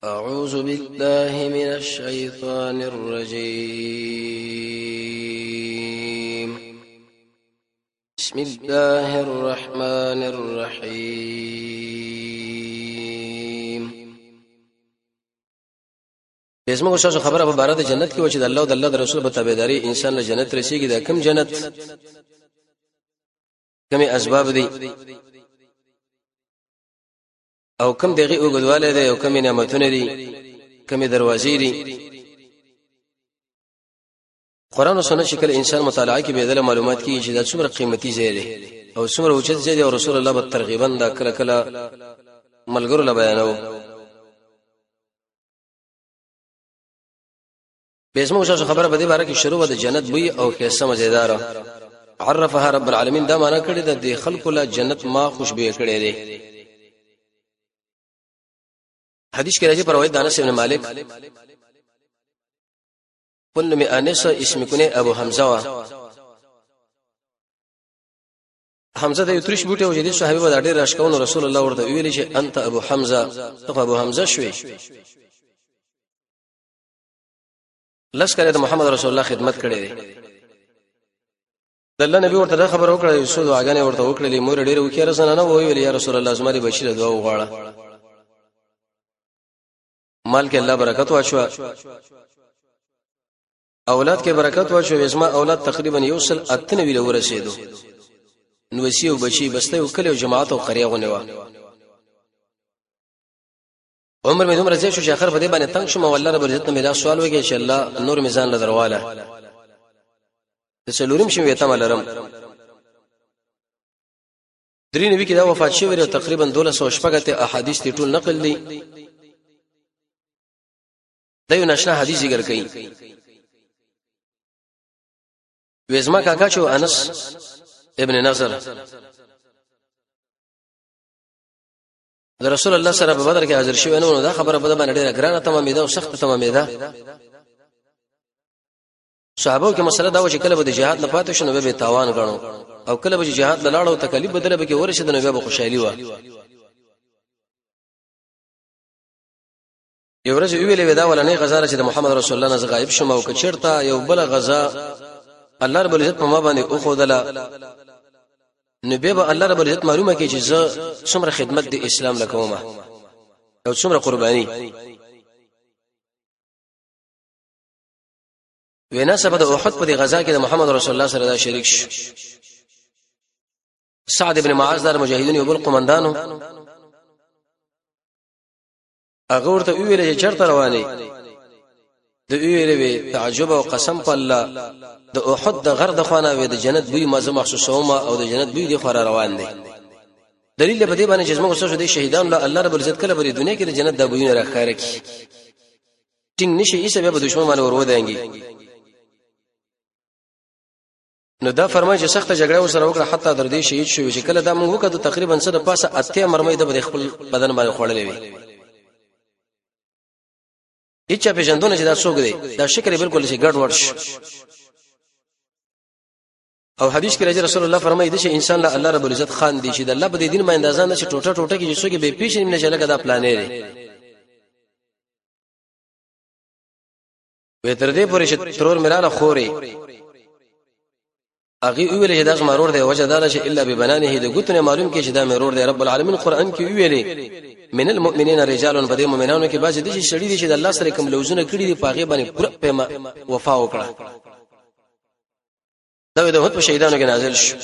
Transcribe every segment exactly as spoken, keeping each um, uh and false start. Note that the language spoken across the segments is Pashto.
أعوذ بالله من الشيطان الرجيم. بسم الله الرحمن الرحيم. اسمه شاشه خبره په بارے د جنت کې و چې د الله او د الله د رسول په تابعداري انسان له جنت رسیږي. دا کوم جنت کومي اسباب دي او کوم دغه وګدواله دي او کوم نعمتونه دي کوم دروازې دي. قران او سنت شکل انسان مطالعه کې به د معلومات کې چې دا څومره قیمتي ځای دی او څومره اوچت ځای دی او رسول الله په ترغیبا دا کله کله ملګرو لا بیانو. به اسمه شاشه خبره په دې باره کې شروع د جنت بوی او خیسه مزیدار عرفها رب العالمین. دا معنا کړی د خلکو له جنت ما خوشبو کړی دی. حدیث کې راځي پر روایت انس بن مالک كل من انس اسم کنه ابو حمزه وا حمزه د یترش بوټه او جدي صحابه د ډېر راشکون رسول الله ورته ویل چې انت ابو حمزه ته ابو حمزه شوي. لشکره د محمد رسول الله خدمت کړې ده. د الله نبی ورته خبر وکړه یوسف دعاګانې ورته وکړلې مور ډېر وکړه سننه ویل یا رسول الله زما د بشیر دعا وغواړه مال کې الله برکت واچو اولاد کې برکت واچو. اسما اولاد تقریبا یوصل اتنه ویل ورسېدو نو وسیو بچي بسته او کله جماعت او قريه غونه و. عمر مې دومره زیات شو چې اخر په دې باندې تنگ شوم. والله رب عزت مې دا سوال وکړي چې الله نور میزان له درواله د څلورم شم ویته ملرم درې نبی کې دا وفات شوی او تقریبا دولس او شپږ ته احادیث ټول نقل دي. دا یو نشنا حدیث ذکر کړي. وزما کاکا چې انس ابن نصر د رسول الله سره په بدر کې حاضر شوی نو دا خبره په باندې ډیره ګرانه تمامه ده او سخت تمامه ده. صحابه کې مسله دا و چې کله به د جهاد نه پاتې شنو به تاوان غنو او کله به جهاد لاړ او تکلیف بدله به کې ورشد نو به خوشحالي و. یو ورځ ویلې ودا ولنې غزا چې د محمد رسول الله نه غایب شوم او کچرتا یو بل غزا الله رب العزت په ما باندې او خدلا نبی به الله رب العزت معلومه کې چې زه څومره خدمت د اسلام لکومه او څومره قرباني. وینا سبب د احد په غزا کې د محمد رسول الله سره دا شریک شو. سعد ابن معاذ در مجاهدین یو بل قومندانو هغه ورته ویل چې چرته رواني د ویلې تعجب او قسم په الله د احد د غر د خوانه وي د جنت بوی مزه محسوسومه او د جنت بوی د خورا روان دي. دلیل په دې باندې چې موږ سره د شهیدان له الله رب العزت کله په دنیا کې د جنت د بوی نه راخاره کی ټینګ نشي ایسه به دشمن باندې ور ودانګي. نو دا فرمایي چې سخت جګړه وسره وکړه حتی در دې شهید شو چې کله دا موږ وکړو تقریبا سره پاسه اته مرمۍ د خپل بدن باندې خوړلې وي. هیڅ په ژوندونه چې دا څوک دی دا شکر بالکل شي ګډ ورش. او حدیث کې رسول الله فرمایي چې انسان له الله رب العزت خان دي چې د الله په دین باندې اندازان نشي ټوټه ټوټه کې چې څوک به پیښ نه شي لکه دا پلانې لري. به تر دې پورې چې ترور ملاله خوري اغي ویل چې دا زمرور دی وجه دا چې الا ببنانه د ګوتنه معلوم کې چې دا مرور دی. رب العالمین قران کې ویلي من المؤمنین رجال بدی مؤمنانو کې بعضی دي چې شړې دي چې د الله سره کوم لوزونه کړی دي پاغه باندې پوره پیما وفا وکړه. دا د هوت په شهیدانو کې نازل شو.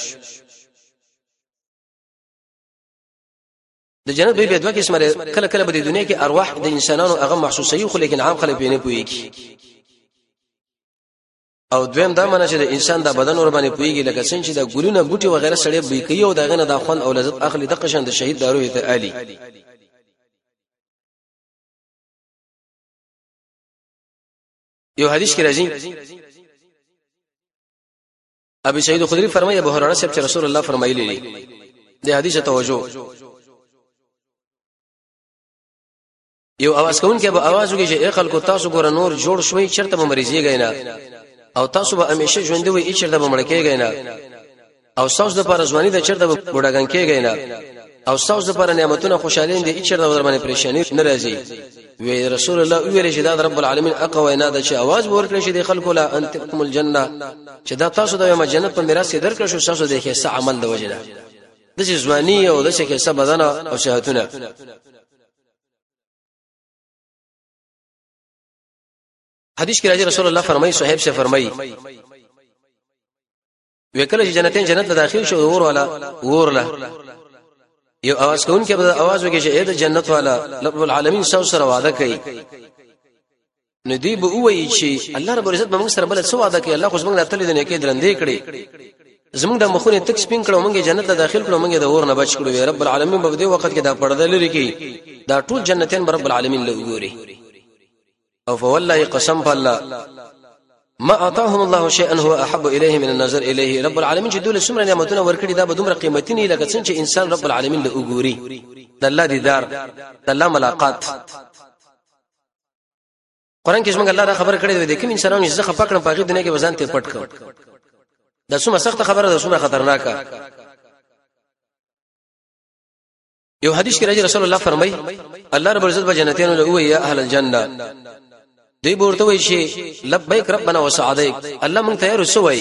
د جنت به به دوه قسمه کله کله په دنیا کې ارواح د انسانانو هغه محسوسي خو لیکن عام خلک به نه پويږي. او دویم دا معنی چې د انسان د بدن ور باندې پويږي لکه څنګه چې د ګلونه بوټي وغیرہ سړې بې کوي او دغه نه د خوان او لذت اخلي د قشن د شهید دارو ته علي. یو حدیث کې راځي ابي سعيد الخدري فرمایي ابو هريره صاحب چې رسول الله فرمایلی دي د حدیث توجه یو आवाज کوون کې به आवाज وږي چې عقل کو تاسو ګور نور جوړ شوي چرته به مریضي غینا او تاسو به همیشه ژوند وي چرته به مړ کېږئ نه او تاسو د پاره ځواني د چرته به بډاګان کېږئ نه او تاسو پر نعمتونو خوشالین دي چې د ورمنه پریشانی ناراضي وی رسول الله ویل چې دا رب العالمین اقوا نه ده چې आवाज ورکړي چې د خلکو لا انتکم الجنه چې دا تاسو د یم جنت په میراث درکړو شو تاسو د ښه عمل د وجنه د ځواني او د ښه بدن او صحتونه حدیث کې راځي رسول الله فرمایي صاحب سے فرمایي وکړه چې جنتین جنت ته داخل شو ور ولا ورله یو आवाज کوون کې به आवाज وکړي چې د جنت والا رب العالمین سو سره وعده کوي ندی به وایي چې الله رب عزت به موږ سره بل څه وعده کوي الله خو موږ درته دې نه کې درندې کړي زموږ د مخونه تک سپین کړو موږ جنت ته داخل کړو موږ د اور نه بچ کړو رب العالمین په دې وخت کې دا پرده لري کې دا ټول جنتین رب العالمین له وګوري او فوالله قسم بالله ما اعطاهم الله شيئا هو احب اليه من النظر اليه رب العالمین چې دول سمره نعمتونه ورکړي دا به دومره قیمتي نه لکه څنګه چې انسان رب العالمین له وګوري د الله دیدار د الله ملاقات قران کې څنګه الله دا خبر کړی دی کوم انسانانو چې زخه پکړم پاغي دنیا کې وزن ته پټ کړ دا څومره سخت خبره ده څومره خطرناکه یو حدیث کې راځي رسول الله فرمایي الله رب العزت به جنتیانو له وی یا اهل الجنه دی ورته وی شي لبیک ربنا وسعدیک الله مونږ ته رسوي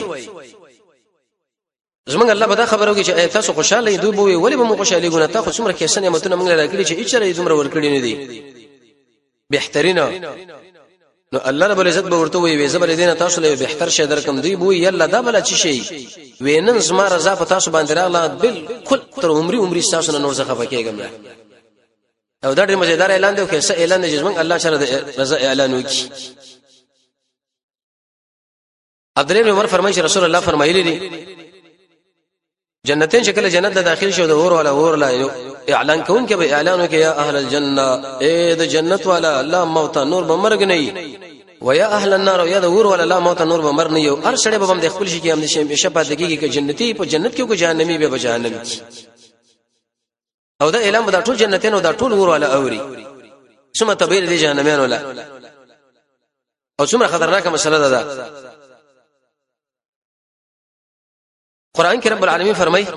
زمونږ الله به دا خبرو کې چې تاسو خوشاله دوی بوي ولی به مو خوشالي ګونه تاسو څومره کیسه نعمتونه مونږ راکړي چې اچره دومره ورکړي نه دي بهترینا نو الله رب العزت به ورته وی زبر دینه تاسو له بهتر شه درکم دی بوي یلا دا بل چی شي وینن زما رضا په تاسو باندې راغله بالکل تر عمرې عمرې تاسو نه نور څه خفکیږم او دا ډېر مزیدار اعلان دی چې څه اعلان دی چې موږ الله سره د رضا اعلان وکړي عبد الله بن عمر فرمایي رسول الله فرمایلی دي جنتین شکل جنت د داخل شو د اور ولا اور لا اعلان کوون کې به اعلان وکړي یا اهل الجنه اے د جنت والا الله موت نور به مرګ نه ويا اهل النار یا د اور ولا الله موت نور به مر نه یو هر شړې به هم د خپل شي کې هم نشي شپه دګي کې جنتی په جنت کې کو جهنمی به جهنم او دا اعلان به ټول جنتین او دا ټول ور ولا اوري ثم تبين دي جهنميان ولا او څومره خطرناکه مسله ده دا قران کې رب العالمین فرمای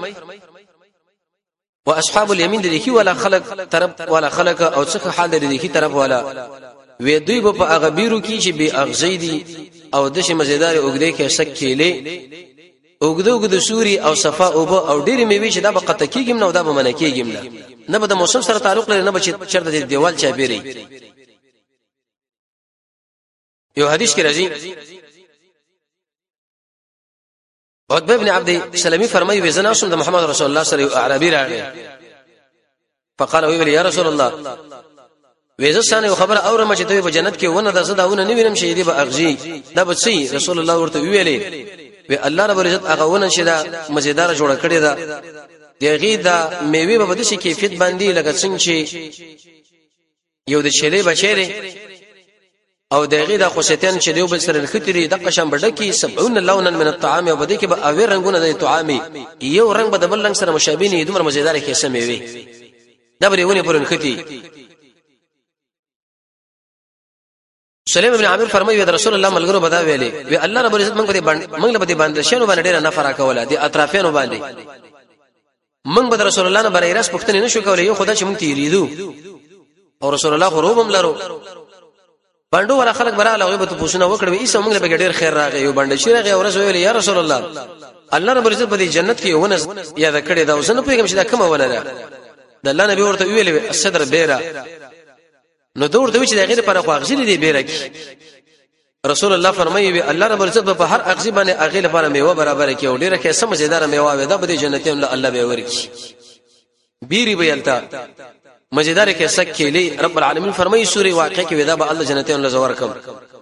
واصحاب اليمين دي کی ولا خلق طرف ولا خلق او څخه حال دي کی طرف ولا وې دوی په هغه بیرو کې چې به اغزیدي او د شي مزیدار اوګدې کې سکیلې اوګدو اوګدو سوري او صفا او او ډېری میوي چې دا به قطه کېږم نو دا به من کېږم نه نه به د موسم سره تعلق لري نه به چرته د دیوال چا بیري یو حدیث کې راځي عتبہ ابن عبد سلمي فرمایي وزنا رسول محمد رسول الله صلی الله علیه و آله فقال وی یا رسول الله وېزه سانه خبر اورم چې دوی په جنت کې ونه د زداونه نه وینم شي دی به اغزي دا به سي رسول الله ورته ویلې وی الله رب العزت هغه ونه چې دا مزیدار جوړ کړی دا دغه دا میوه په دې کیفیت باندې لکه څنګه چې یو د چيلې بچره او دغه د خوشتن چې دیو بل سره الختري د قشم بډکی سبعون لونا من الطعام او بده کې به اوی رنگونه د طعامي یو رنگ به د بل رنگ سره مشابه نه دومره مزیدار کې سموي دا به ونه پرن ختی سلیم ابن عامر فرمایي د رسول الله ملګرو بدا ویلي وی الله رب العزت موږ په موږ له باندې شنو باندې ډیر نه فرق کوله دي اطرافینو باندې موږ به رسول الله نه باندې راس پښتنه نشو کولای یو خدای چې موږ تیریدو او رسول الله خروبم لرو باندې ور خلک براله غیبت پوښتنه وکړه ایسه موږ به ډیر خیر راغی یو باندې شي راغی او رسول ویل یا رسول الله الله رب العزت په جنت کې ونه یاد کړی دا اوس نه پیغام چې دا کومه ونه ده د الله نبی ورته ویل الصدر بیره نو دور دوی چې د غیر پر خواغزلی دی بیره کې رسول الله فرمایي الله رب العزت په هر اغزی باندې اغه لپاره میوه برابر کې او ډیره کې سمجھدار میوه ده به جنتین له الله به ورکی بیری بیلتا مزیدار کې سکیلی رب العالمین فرمایي سوره واقعه کې ودا به الله جنتین له زور کم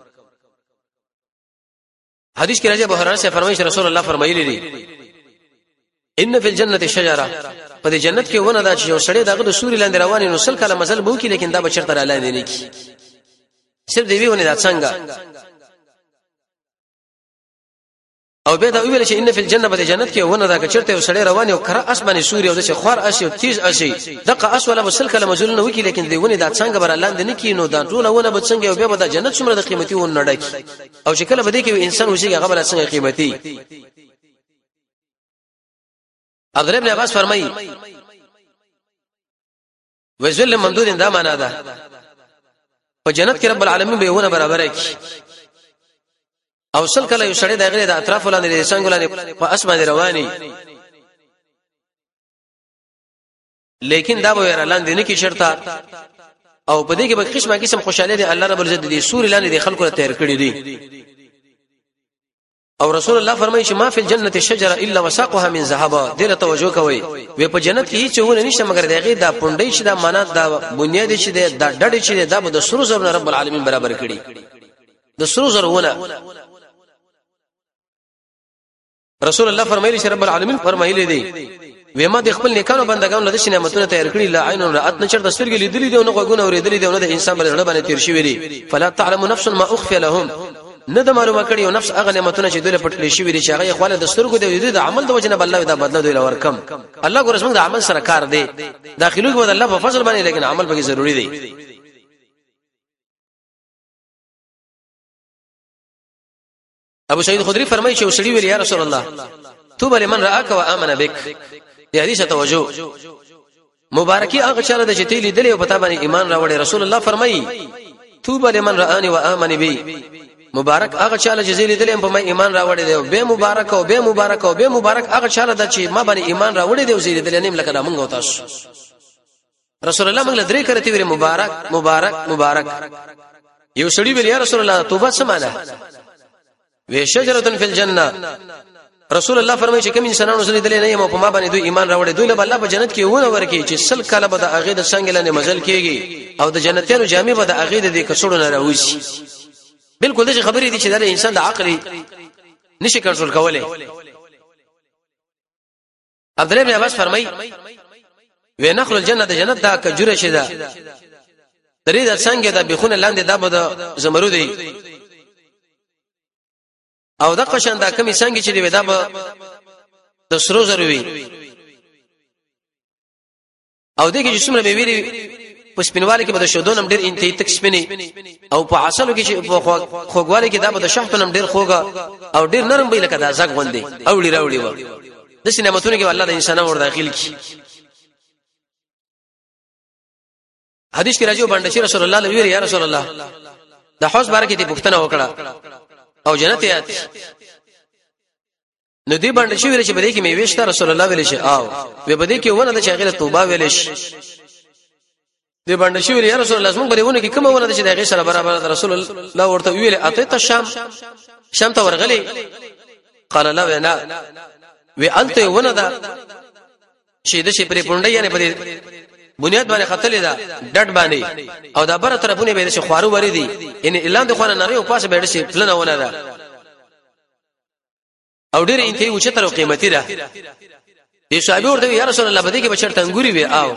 حدیث کې راځي ابو هريره سے فرمایي رسول الله فرمایلی دي ان فی الجنه شجره په جنت کې ونه دا چې یو سړی دغه د سوري لاندې رواني نو سل کله مزل بو کې لیکن دا بچر تر لاندې نه کی صرف دی ویونه دا څنګه او به دا ویل چې ان فی الجنه په جنت کې ونه دا چرته یو سړی رواني او کړه اسماني سوري او د خور اسی او تیز اسی دغه اس ولا بسل کله مزل نه وکي لیکن دی ونه دا څنګه بر لاندې نه کی نو دا ټول ونه به څنګه او به د جنت څومره د قیمتي ونه ډکی او چې کله بده کې انسان وشي هغه بل څنګه قیمتي عبد الله بن عباس فرمایي وذل ممدود دا معنا ده په جنت کې رب العالمین به ونه برابر کی او سل کله یو سړی د غیر د اطراف لاندې څنګه لاندې په اسمان رواني لیکن دا به لاندې نه کی شرطه او په دې کې به قسمه قسم خوشاله دي الله رب العزت دې سور لاندې د خلکو ته تیار کړی دي او رسول الله فرمایي چې ما فی الجنه شجره الا وساقها من ذهب دله توجه کوي وې په جنت کې هیڅ ونه نشته مگر دغه د پونډې چې د امانت د بنیاد چې د ډډې چې د د سرو زر رب العالمین برابر کړي د سرو زر ونه رسول الله فرمایلی چې رب العالمین فرمایلی دی وې ما د خپل نیکانو بندگانو د نعمتونو تیار کړی لا عین رات نه چر د سترګې لیدلې دی او نه غوونه اوریدلې دی او نه د انسان بل باندې تیر شوی دی فلا تعلم نفس ما اخفي لهم نه د معلومه کړی او نفس هغه نعمتونه چې دوی پټلې شوی دي چې هغه خپل د سترګو دی د عمل د وجنه الله دا بدله دوی لورکم الله ګور اسمه د عمل سره کار دی داخلو کې الله په فضل باندې لیکن عمل به ضروری دی ابو سعید خدری فرمایي چې وسړي ویل یا رسول الله تو بل من راک و امن بك دې حدیث توجه مبارکي هغه چاله د چې تیلې دلې او پتا باندې ایمان راوړي رسول الله فرمایي تو بل من رانی و امن بي مبارک هغه چاله چې زیلې دلې په ما ایمان راوړي دی به مبارک او به مبارک او به مبارک هغه چاله د چې ما باندې ایمان راوړي دی او زیلې دلې نیم لکه دا مونږ او تاسو رسول الله موږ درې کرتی ویل مبارک مبارک مبارک یو سړي ویل یا رسول الله توبه سمانه وی شجره فی الجنه رسول الله فرمایي چې کوم انسانانو زلي دلې نه یم په ما باندې دوی ایمان راوړي دوی له الله په جنت کې ونه ورکی چې سل کاله به د اغه د څنګه لاندې مزل کیږي او د جنتیانو جامع به د اغه د کڅوړو نه راوځي بالکل دغه خبرې دي چې د انسان د عقل نشي کنټرول کولای عبد الله بن عباس فرمایي و نخل الجنه د جنت دا کجوره شه ده درې د څنګه د بخونه لاندې دا به د زمرو دی او د قشن دا کمی څنګه چې دی دا به د سرو زر وي او دغه چې څومره میوي په سپینواله کې به د شودونم ډیر انتهایی تک سپینی او په عسلو کې چې خوګواله کې دا به د شحتونم ډیر خوګه او ډیر نرم به لکه دا زګ غوندي اوړي راوړي و د سینماتونو کې الله د انسانانو ور داخل کی حدیث کې راځي باندې چې رسول الله ویل یا رسول الله د حوض بارکه دې پښتنه وکړه او جنت یات نو دې باندې چې ویل چې بده کې میوي شته رسول الله ویل شي او به بده کې ونه د شاغله توبه ویل شي دې باندې شو یا رسول الله زموږ بریونه کې کوم ونه د چې دغه سره برابر رسول الله ورته ویل اته ته شام شام ته ورغلی قال لا وینا وی الته ونه دا چې د شي پرې پونډه یې نه پدې بنیاد باندې خطلې ده ډډ باندې او دا بره طرفونه به د شي خوارو وری دي ان اعلان د خوانه نری او پاسه به د شي پلن ونه ده او ډېر انتهایی اوچه تر قیمتي ده دې صحابه ورته یا رسول الله بده کې بچړ تنګوري وی او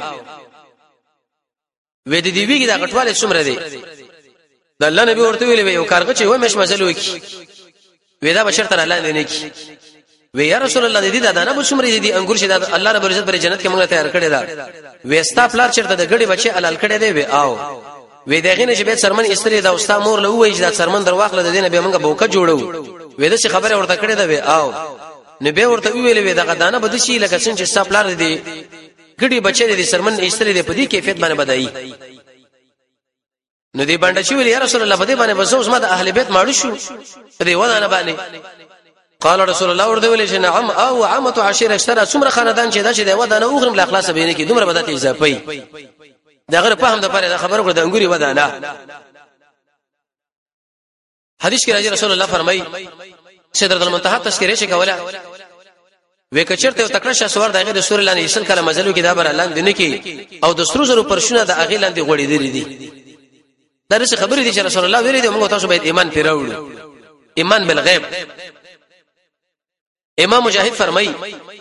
وې د دې ویګه د غټواله څومره دی د الله نبی ورته ویلې یو کارغه چې و مش مزل وکي وې دا بشر تر الله نه کی وې یا رسول الله دې دا نه به څومره دي انګور شه د الله رب عزت پر جنت کې موږ تیار کړی دا وې ستا پلار چرته د غړي بچي حلال کړی دی وې او وې دغه نه چې به سرمن استری دا استا مور له وې چې دا سرمن درواخله د دینه به موږ بوکه جوړو وې دا څه خبره ورته کړی دا وې او نبی ورته ویلې وې دا دانه بده شي لکه څنګه چې ستا پلار دی ګډي بچي دي سرمن ایستلې دي په دې کیفیت باندې بدایي نو دې باندې چې ویل یا رسول الله په دې باندې بس اوس ما د اهل بیت ماړو شو دې ودانه باندې قال رسول الله ورته ویل چې نعم او عامه عشيره اشترى څومره خاندان چې دا چې د ودانه اوغرم لا اخلاص به نه کې دومره بدات اضافي دا غره په هم د پاره دا خبره کړه د انګوري ودانه حدیث کې راځي رسول الله فرمایي سدرۃ المنتهى تذکرې شي کوله وکچرته تکړه شاسوار دغه د سورې لاندې اسل کله مزلو کې دا بر لاندې نه کې او د سترو زرو پرشونه د اغه لاندې غوړې دي دا څه خبرې دي چې رسول الله ویلي دي موږ تاسو باید ایمان پیراوړو ایمان بالغیب امام مجاهد فرمایي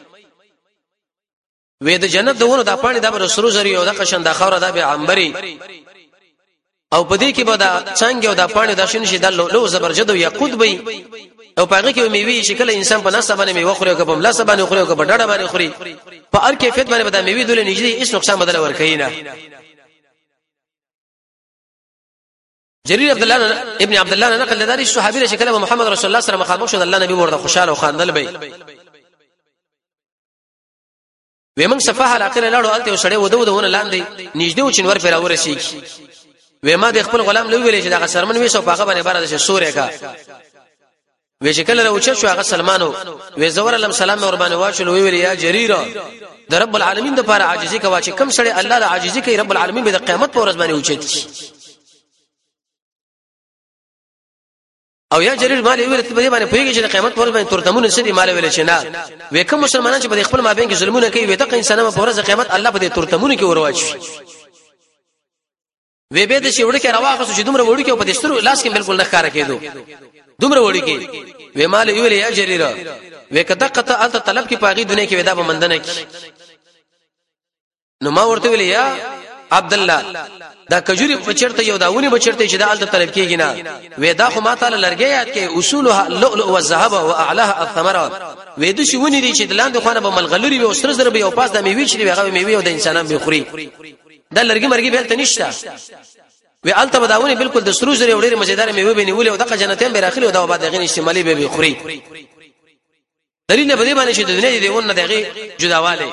وې د جنت دونه د پانی د بر سرو زری او د قشن د خوره د به عنبري او پدې کې به دا څنګه او د پانی د شین شي د لو زبرجد او یقود به او پاګه کې میوي شکل انسان په نسبه باندې میوه خوري او په ملاسه باندې خوري او په ډډه باندې خوري په هر کیفیت باندې به د میوي دول نږدې هیڅ نقصان بدل ورکړي نه جرير عبد الله ابن عبد الله نقل لداري الصحابي شکل محمد رسول الله صلی الله علیه وسلم مخامخ شو الله نبی ورته خوشاله او خاندل به ومن صفه علاقه لاړو الته وسړې ودو ودونه لاندې نږدې و چنور پر اورسي وېما د خپل غلام لوي ویلې چې دا سرمن وې سو پاغه باندې بار د سورې کا وې چې کله راوچ شو هغه سلمانو وې زور الله سلام اور باندې واچل وی ویل یا جریره د رب العالمین د لپاره عاجزي کوا چې کم سړی الله د عاجزي کوي رب العالمین به د قیامت پر ورځ باندې اوچت شي او یا جریر مال ویل ته باندې پوهیږي چې د قیامت پر ورځ باندې ترتمون سړي مال ویل چې نه وې کوم مسلمانان چې په خپل مابین کې ظلمونه کوي وې د انسانانو په ورځ قیامت الله به ترتمون کې ورواچي وې به د شي وړ کې راواخصو چې دومره وړ کې په دستور لاس کې بالکل نه ښکارا کېدو دومره وړ کې وې مال ویل یا جریر وې کده قطه الته طلب کې پاغي دنیا کې ودا به مندنه کې نو ما ورته ویل یا عبد الله دا کجوري بچرته یو داونی بچرته چې دا الته طلب کېږي نه ودا خو ما تعالی لرګي یاد کې اصولها اللؤلؤ والذهب واعلاها الثمرات وې د شونی دي چې دلاندې خانه به ملغلوري به اوسره زره به او پاس د میوي چې هغه میوي او د انسانان به خوري دا لرګي مرګي به تل نشته وی الته بداونی بالکل د سرو زره وړي مزیدار میوه به نیولې او د جنتین به راخلي او دا بعد غین استعمالي به خوري دلیل به دې باندې چې د دنیا دې ونه دغه جداواله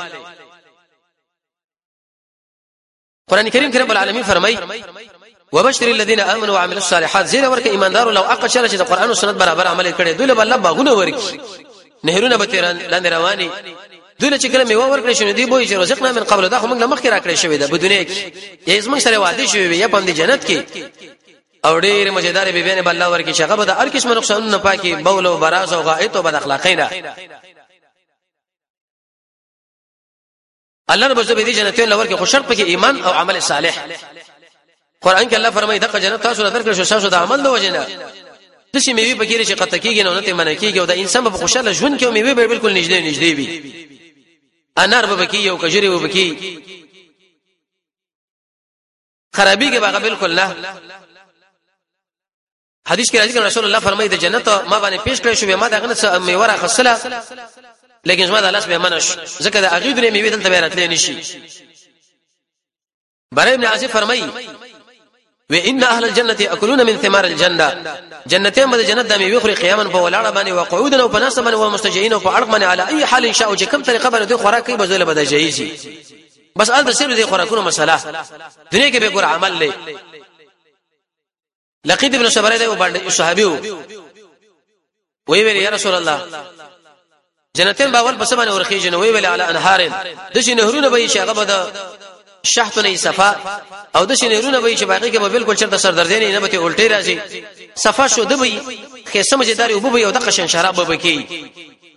قران کریم کې رب العالمین فرمای وبشر الذين امنوا وعملوا الصالحات زیر ورکه ایماندارو لو اقل شر چې د قران او سنت برابر عمل کړي دوی له الله باغونه ورکی نهرونه به تیران لاندې رواني دوی چې کله میوه ورکړي شنو دی بوې چې رزقنا من قبل دا خو موږ مخکې راکړې شوی ده په دنیا کې یې زموږ سره وعده شوی وي یا په جنت کې او ډېر مزیدار به بینه الله ورکی شغه به د هر قسم نقصانونه پاکي بول او براز او غائط او بد اخلاقینا الله رب عزت دې جنتین لور کې خو شرط پکې ایمان او عمل صالح قران کې الله فرمایي دغه جنت تاسو درکړ شو تاسو د عمل د وجنه د شي میوي پکې چې قطه کېږي نو نه ته منه کېږي او د انسان په خوشاله ژوند کې میوي به بالکل نږدې نږدې وي انار به پکې یو کجوري به پکې خرابي کې به بالکل نه حدیث کې راځي چې رسول الله فرمایي د جنت ما باندې پیش کړی شو ما دغه نه میوه راخصله لیکن زما د الله سبحانه منش ځکه د اغه د میوه دلته بیرته نشي برای ابن عاصم فرمایي وان اهل الجنه ياكلون من ثمار الجنه جنتين بده جنت د میوه خوري قیاما په ولاړه باندې وقعودا او پناسه باندې او مستجئين او په اړه باندې على اي حال ان شاء الله کوم طریقه باندې خوراک کوي بزول بده جایزي بس ال د سر دي خوراکونو مسله دنیا کې به ګور عمل لې لقید ابن شبره ده باندې صحابي وی ویل یا رسول الله جنتين باول بس باندې ورخي جن وی ویل على انهار د شي نهرونه به شي هغه بده شحتونه صفا او د شي نهرونه به چې باقي کې به بالکل چرته سر درځي نه به ته الټي راځي صفا شو د به خیسه مجداري او به یو د قشن شراب به کی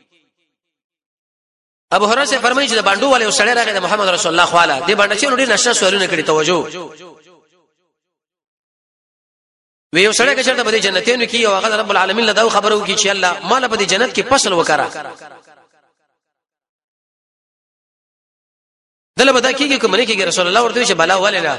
ابو هريره سے فرمایي چې د باندو والے سړی راغی د محمد رسول الله خواله دی باندې چې نور نشه سوالونه کړي توجه وی یو سړی چې چرته به جنتینو کې او هغه رب العالمین له دا خبرو کې چې الله مال په جنت کې فصل وکړه دله بدا کېږي کوم نه کېږي رسول الله ورته چې بلا ولنا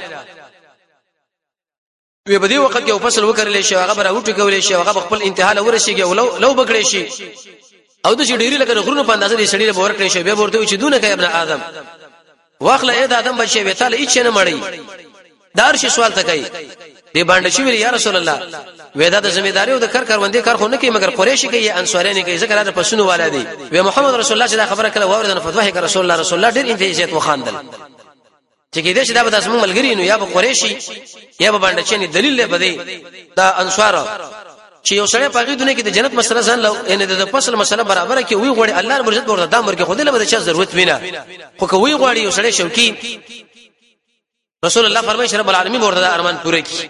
وی په دې وخت کې فصل وکړل شي هغه به راوټ کولې شي هغه خپل انتها له ورشيږي او لو لو بکړې شي او د شډيري لکه غرونو په اندازې شډيري به ورکړې شي به ورته چې دونه کوي ابن ادم واخله اې د ادم بچي به تعالی هیڅ نه مړی دار شي سوال ته کوي دی باندې شي ویل یا رسول الله ودا د ځمېداري او د کار کاروندې کار خو نه کوي مګر قریشي کوي انصاري نه کوي ځکه راځه پسونو والا دی و محمد رسول الله چې دا خبره کله واورید نو فتوی کوي رسول الله رسول الله ډېر انتهیت وخاندل چې کې دې چې دا به تاسو ملګری نو یا به قریشي یا به باندې چې دلیل له بده دا انصار چې یو سړی پاګې دنیا کې د جنت مسله ځان له ان د فصل مسله برابر کې وی غوړي الله رب عزت ورته دامر کې خوده له بده چې ضرورت وینه خو کوي غوړي یو سړی شوقي رسول الله فرمایي رب العالمین ورته ارمان پوره کی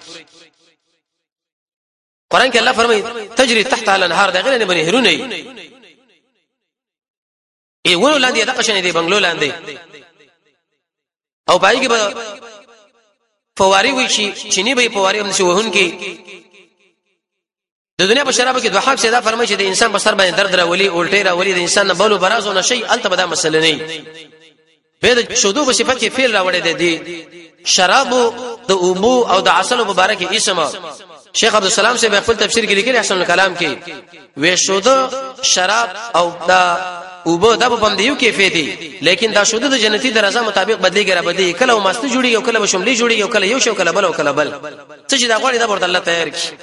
قران کې الله فرمایي تجري تحت الانهار دا غیر نه بني هرونه ای ورو لاندې دا قشنه دی بنگلو لاندې او پای کې به فواری وي شي چيني به فواری هم شي وهون کې د دنیا په شراب کې دوه حق سیدا فرمایي چې د انسان په سر باندې درد راولي الټي راولي د انسان نه بولو برازو نه شي الته به دا مسله نه به د شودو په صفت کې فعل راوړي دي شراب د اوبو او د عسل مبارک اسم شیخ عبد السلام سے خپل تفسیر کې لیکلي احسن الکلام کې وې شودو شراب او دا اوبو د په دیو کیفیت دي لیکن دا شودو د جنتی درجه مطابق بدلیږي را بدلی کله ماست جوړي او کله شملي جوړي او کله یو شو کله بل او کله بل څه چې دا غوړي دا ورته الله تیار کی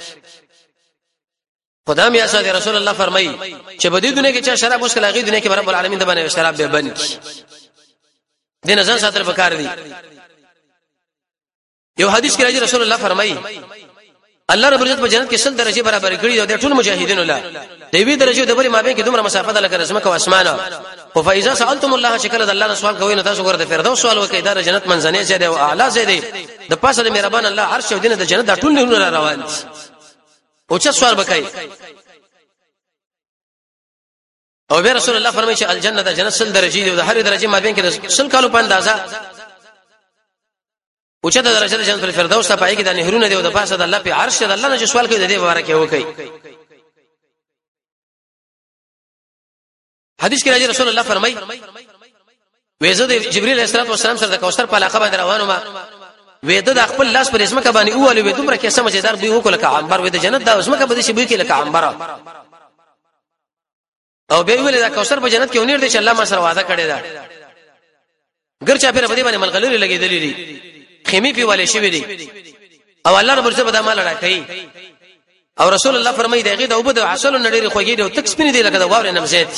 خدام یا ساده رسول الله فرمایي چې په دې دنیا کې چې شراب اوس کله غي دنیا کې رب العالمین د باندې شراب به بند د نظر ساتل پکار دي یو حدیث کې راځي رسول الله فرمایي الله رب العزت په جنت کې سل درجه برابر کړی دی ټول مجاهدینو لا د وی درجه د بری مابین کې دومره مسافه ده لکه رسمه او اسمانه او فاذا سالتم الله شکل د الله سوال کوي نو تاسو ګورئ فردوس سوال وکړئ دا جنت منځنه شه دی او اعلی شه دی د پاسه د مهربان الله عرش او دینه د جنت د ټول نه روان دي او څه سوال وکړي او به رسول الله فرمایي چې الجنه د جنت سل درجه دی او د هر درجه مابین کې سل کالو په اندازه او چې د درجه د جنت الفردوس ته پای کې د نهرونه دی او د پاسه د الله په عرش د الله نه سوال کوي د دې مبارکه وکي حدیث کې راځي رسول الله فرمایي وېزه د جبرئیل علیه السلام سره د کوثر په علاقه باندې روانو ما وېده د خپل لاس پر اسمه باندې اوله وې دومره کې سمجدار به وکړه ک عنبر وې د جنت د اسمه باندې شي به کې لکه عنبر او به ویل د کوثر په جنت کې ونیر دي چې الله ما سره وعده کړی دا ګرچا په باندې ملغلری لګېدلې دي خیمه په والے شوی دي او الله رب عزت بدا مال راکړي او رسول الله فرمایي دغه د وبد عسل نډيري خوږي دي او تک سپینې دي لکه د واورې نمزید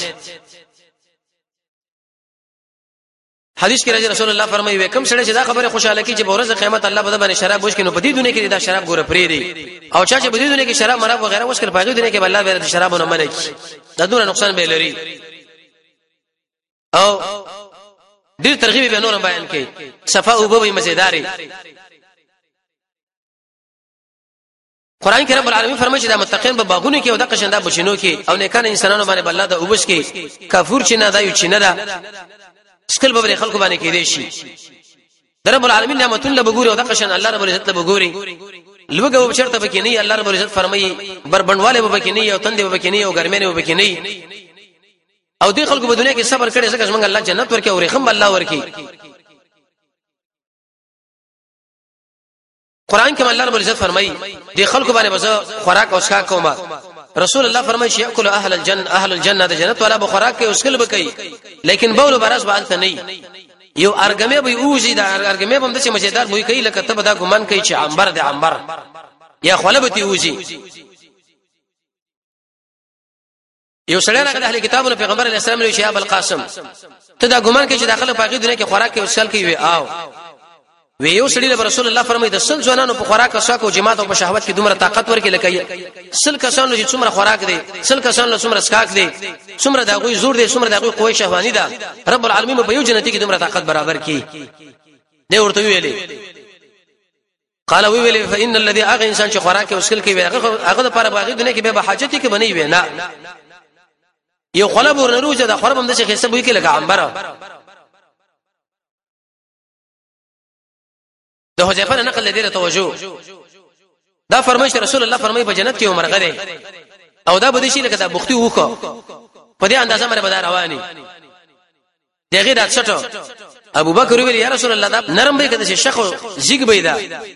حدیث کې راځي رسول الله فرمایي وکم سره چې دا خبره خوشاله کی چې په ورځ قیامت الله بده باندې شراب وښکي نو په دې دنیا کې دا شراب ګوره پری دي او چا چې په دې دنیا کې شراب مراب وغیرہ وښکل په دې دنیا کې الله به شراب نه منع کی دا دونه نقصان به لري او ډیر ترغیب به نور بیان کړي صفاء او به مزیداری قران کې رب العالمین فرمایي چې د متقین په باغونو کې او د قشنده بچینو کې او نیکان انسانانو باندې بل د اوبش کې کافور چې نه دا یو چې نه دا سکل به خلکو باندې کې دي شي رب العالمین نعمتون له بګوري او د قشن الله رب العزت له بګوري لوګه او چرته بکې نه الله رب العزت فرمایي بربندواله به بکې نه او تندې به بکې نه او ګرمنه به بکې نه او دې خلکو په دنیا کې صبر کړي ځکه څنګه الله جنت ورکي او رحم الله ورکي قران کې الله رب العزت فرمایي دې خلکو باندې بس خوراک او اسکا کوما رسول الله فرمایي چې یاکل اهل الجنه اهل الجنه د جنت والا به خوراک کوي اسکل بکي لیکن بول برس باندې نه یو ارګمه به اوزي دا ارګمه به د چې مزیدار وي کوي لکه ته به دا ګمان کوي چې عنبر د عنبر یا خلبتي اوزي یو سړی راغله اهل کتابونو پیغمبر علیه السلام له شهاب القاسم ته دا ګمان کوي چې داخله پاګې دنیا کې خوراک کوي اسکل کوي او وی یو سړی له رسول الله فرمایي د سل ځوانانو په خوراک او ساکو جماعت او په شهوت کې دومره طاقت ورکړي لکه سل کسانو چې څومره خوراک دي سل کسانو څومره سکاک دي څومره دغه زور دي څومره دغه قوي شهوانی ده رب العالمین په یو جنتی کې دومره طاقت برابر کړي دی ورته ویلي قال وی ویلي فإن الذي اغه انسان چې خوراک او اسکل کوي هغه هغه د پاره باغې دنیا کې به حاجت کې بنوي وینا یو خلب ورنروجه د خربم د شي حساب وی کې لکه عنبر د حذیفه نه نقل لري توجه دا فرمایش رسول الله فرمایي په جنت کې عمر غره او دا بده شي لکه دا بوختي وکړه په دې اندازه مره بدار رواني دغه د څټو ابو بکر ویل یا رسول الله دا نرم به کده شخو زیګ بيدا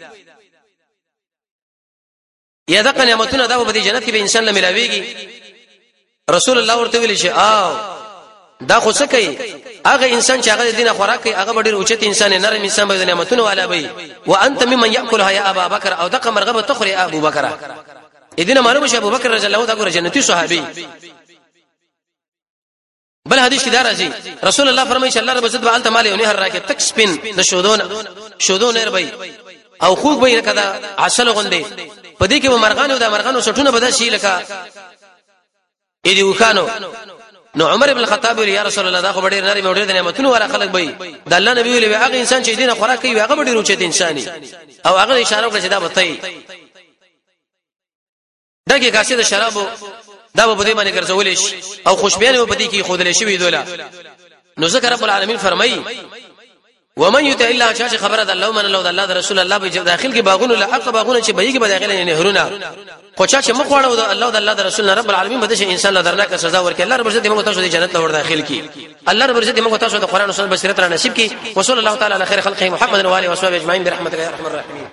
یا د قنیمتونه دا په دې جنت کې به انسان لملاويږي رسول الله ورته ویل شي او دا خو څه کوي هغه انسان چې هغه دینه خوراک کوي هغه ډېر اوچت انسان نرم انسان به نعمتونه والا وي وانت ممن ياكلها يا ابا بکر او دغه مرغبه تخري ابو بکر اذن معلوم شي ابو بکر رضی الله عنه جنتی صحابي بل حدیث کې دا راځي رسول الله فرمایي چې الله رب عزت وعلت مال یو نهر راکې تک سپین د شودون شودون نر وي او خوګ وي کدا عسل غوندي پدې کې مرغانو دا مرغانو سټونه بد شي لکه اې دی وکانو نو عمر ابن الخطاب یا رسول الله دا خو ډېر نری موډر د نعمتونو ور خلک وي د الله نبی ویلي هغه انسان چې دینه خوراک کوي هغه ډېر اوچت انساني او هغه اشاره وکړه چې دا بتای دغه کاسه د شرابو دا به دې باندې ګرځولې شي او خوشبيانه به دې کې خودلې شي دوله نو ذکر رب العالمین فرمایي ومن يطع الله شاش خبره د الله من الله د الله رسول الله به داخل کې باغونو له حق باغونو چې به کې به داخله نه هرونه خو چا چې مخ وړو د الله د الله رسول رب العالمین به د انسان له درناکه سزا ورکړي الله رب عزت موږ تاسو د جنت له ور داخل کی الله رب عزت موږ تاسو د قران او سنت بصیرت را نصیب کی وصلی الله تعالی علی خیر خلقه محمد و علیه و صحبه اجمعین برحمتک یا ارحم الراحمین